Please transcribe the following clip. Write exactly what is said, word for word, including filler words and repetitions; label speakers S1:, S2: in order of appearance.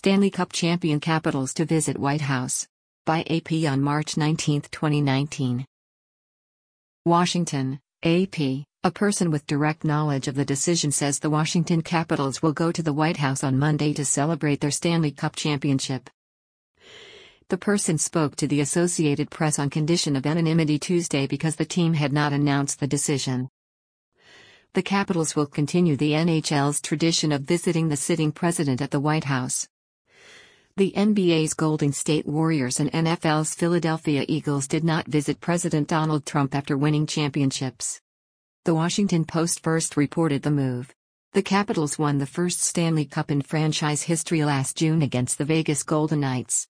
S1: Stanley Cup champion Capitals to visit White House. By A P on March nineteenth, twenty nineteen. Washington, A P. A person with direct knowledge of the decision says the Washington Capitals will go to the White House on Monday to celebrate their Stanley Cup championship. The person spoke to the Associated Press on condition of anonymity Tuesday because the team had not announced the decision. The Capitals will continue the N H L's tradition of visiting the sitting president at the White House. The N B A's Golden State Warriors and N F L's Philadelphia Eagles did not visit President Donald Trump after winning championships. The Washington Post first reported the move. The Capitals won the first Stanley Cup in franchise history last June against the Vegas Golden Knights.